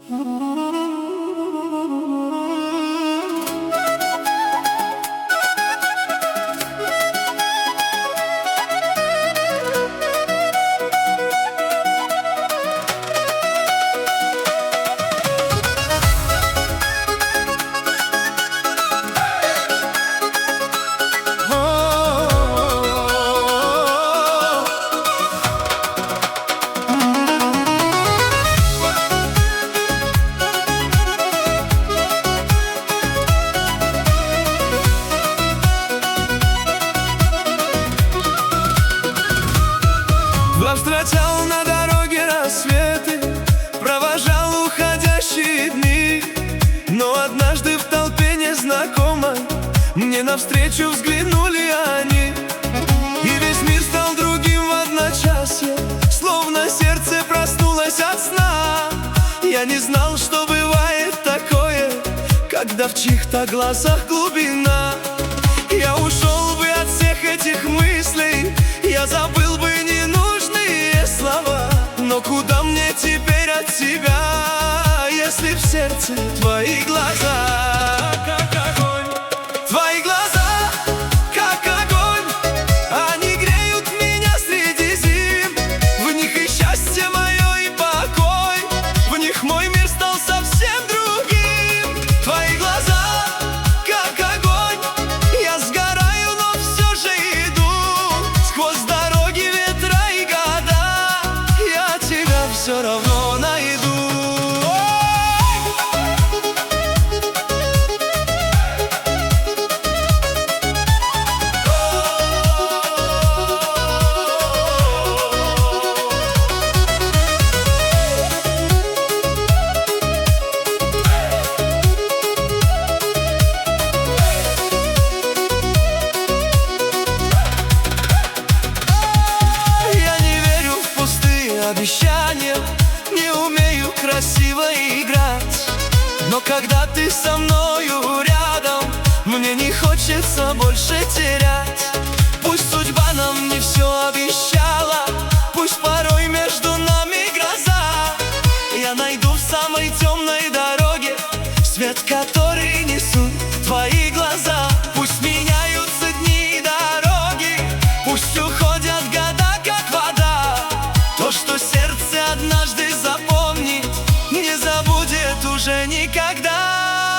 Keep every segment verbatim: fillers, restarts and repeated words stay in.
Встречал на дороге рассветы, провожал уходящие дни. Но однажды в толпе незнакомой мне навстречу взглянули они. И весь мир стал другим в одночасье, словно сердце проснулось от сна. Я не знал, что бывает такое, когда в чьих-то глазах глубина. Я ушел бы от всех этих мыслей, я забыл бы ненужные слова. Но куда мне теперь от тебя, если в сердце твои глаза, как огонь? Твои глаза, как огонь, они греют меня среди зим. В них и счастье мое, и покой, в них мой мир стал совсем другим. Твои глаза, как огонь, я сгораю, но все же иду. Сквозь дороги, ветра и года я тебя все равно найду. Обещания, не умею красиво играть, но когда ты со мною рядом, мне не хочется больше терять. Пусть судьба нам не все обещала, пусть порой между нами гроза, я найду в самой темной дороге свет, который несут твои глаза. Пусть меняются дни и дороги, пусть уходят года, как вода. То, что сердце однажды запомнит, не забудет уже никогда.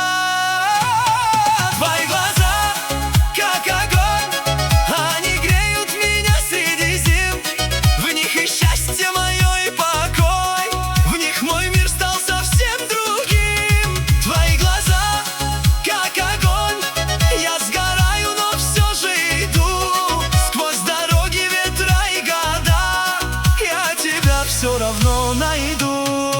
Твои глаза, как огонь, они греют меня среди зим. В них и счастье мое, и покой, в них мой мир стал совсем другим. Твои глаза, как огонь, я сгораю, но все же иду. Сквозь дороги, ветра и года я тебя все равно найду.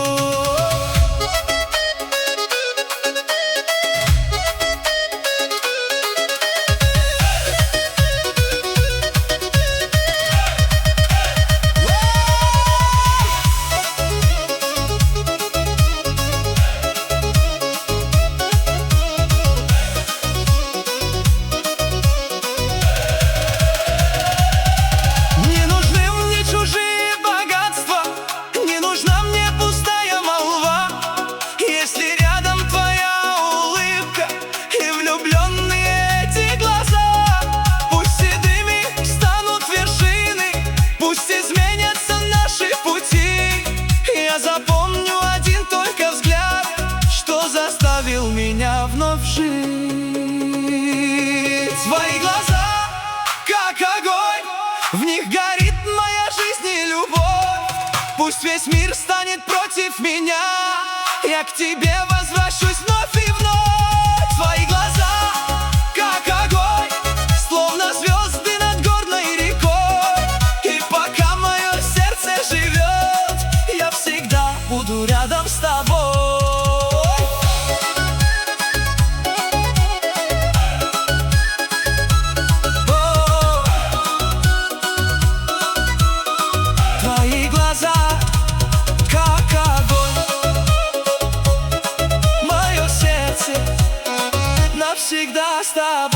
Запомню один только взгляд, что заставил меня вновь жить. Твои глаза, как огонь, в них горит моя жизнь и любовь. Пусть весь мир станет против меня, я к тебе возвращусь вновь и вновь. Твои глаза, как огонь, словно звезды над горной рекой. И пока мое сердце живет, я всегда буду рядом с тобой. О, твои глаза, как огонь, мое сердце навсегда с тобой.